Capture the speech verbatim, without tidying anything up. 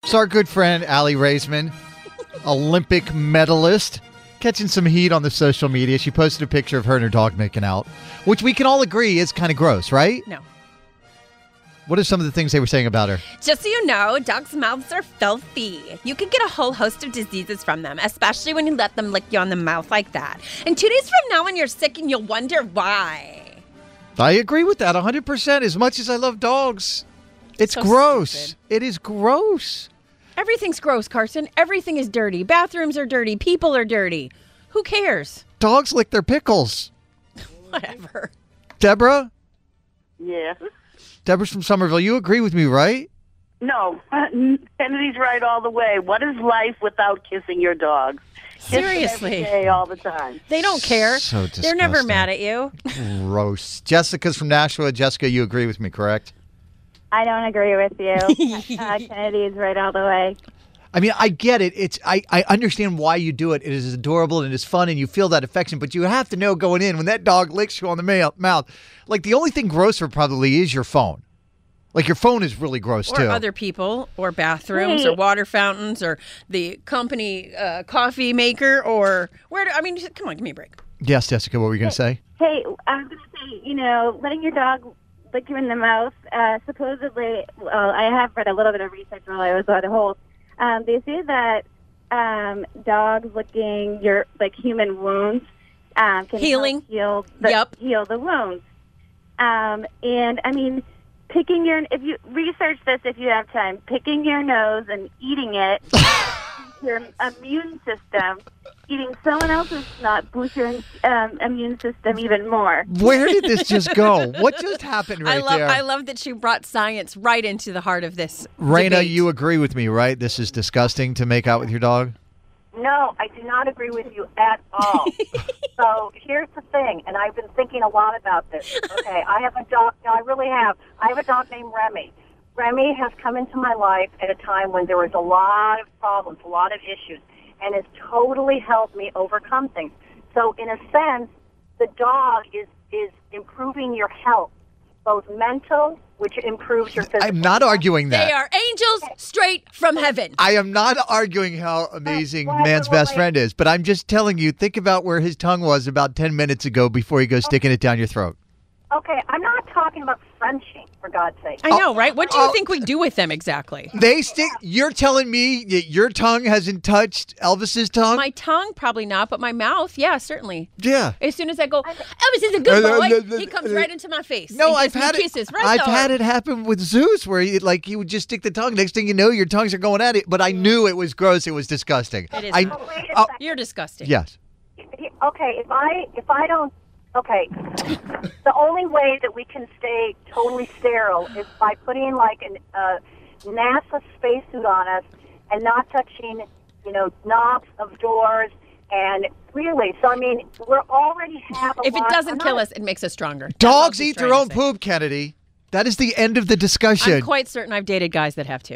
It's our good friend, Allie Raisman, Olympic medalist, catching some heat on the social media. She posted a picture of her and her dog making out, which we can all agree is kind of gross, right? No. What are some of the things they were saying about her? Just so you know, dogs' mouths are filthy. You can get a whole host of diseases from them, especially when you let them lick you on the mouth like that. And two days from now when you're sick and you'll wonder why. I agree with that one hundred percent. As much as I love dogs, it's So gross. stupid. It is gross. Everything's gross, Carson. Everything is dirty. Bathrooms are dirty. People are dirty. Who cares? Dogs lick their pickles. Whatever. Deborah? Yeah. Deborah's from Somerville. You agree with me, right? No, Kennedy's right all the way. What is life without kissing your dog? Kiss them Seriously. every day, all the time. They don't care. So They're never disgusting. mad at you. Gross. Jessica's from Nashua. Jessica, you agree with me, correct? I don't agree with you. uh, Kennedy's right all the way. I mean, I get it. It's I, I understand why you do it. It is adorable and it's fun and you feel that affection, but you have to know going in when that dog licks you on the ma- mouth. Like the only thing grosser probably is your phone. Like your phone is really gross Or too. other people, or bathrooms, Hey. or water fountains, or the company uh, coffee maker, or where? Do, I mean, just- come on, give me a break. Yes, Jessica, what were you going to say? Hey, I was going to say, you know, letting your dog lick you in the mouth, uh, supposedly, well, I have read a little bit of research while I was on hold. Um, they say that um, dogs licking your, like, human wounds um, can Healing. help heal the, Yep. heal the wounds. Um, and, I mean, picking your, if you research this if you have time, picking your nose and eating it, your immune system, eating someone else's snot boosts your um, immune system even more. Where did this just go? What just happened right I love, there? I love that she brought science right into the heart of this. Raina, debate. you agree with me, right? This is disgusting to make out with your dog? No, I do not agree with you at all. So here's the thing, and I've been thinking a lot about this. Okay, I have a dog. No, I really have. I have a dog named Remy. Remy has come into my life at a time when there was a lot of problems, a lot of issues, and has totally helped me overcome things. So in a sense, the dog is, is improving your health, both mental, which improves your physical. I'm not arguing that. They are angels straight from heaven. I am not arguing how amazing Well, man's well, best wait. friend is, but I'm just telling you, think about where his tongue was about ten minutes ago before he goes sticking it down your throat. Okay, I'm not talking about Frenching, for God's sake. I know, right? What do you oh. think we do with them exactly? They stick. You're telling me that your tongue hasn't touched Elvis's tongue? My tongue, probably not, but my mouth, yeah, certainly. yeah. As soon as I go, Elvis is a good boy, he comes right into my face. No, and I've gives me had it. kisses right I've there. had it happen with Zeus, where he, like he would just stick the tongue. Next thing you know, your tongues are going at it. But I knew it was gross. It was disgusting. It is I, not. Oh, wait a oh, second. You're disgusting. yes. Okay, if I if I don't okay, the only way that we can stay totally sterile is by putting like an uh, NASA spacesuit on us and not touching, you know, knobs of doors. And really, so I mean, we're already have a If it lot- doesn't I'm kill not- us, it makes us stronger. That's all Dogs she's eat their trying own to say. poop, Kennedy. That is the end of the discussion. I'm quite certain I've dated guys that have too.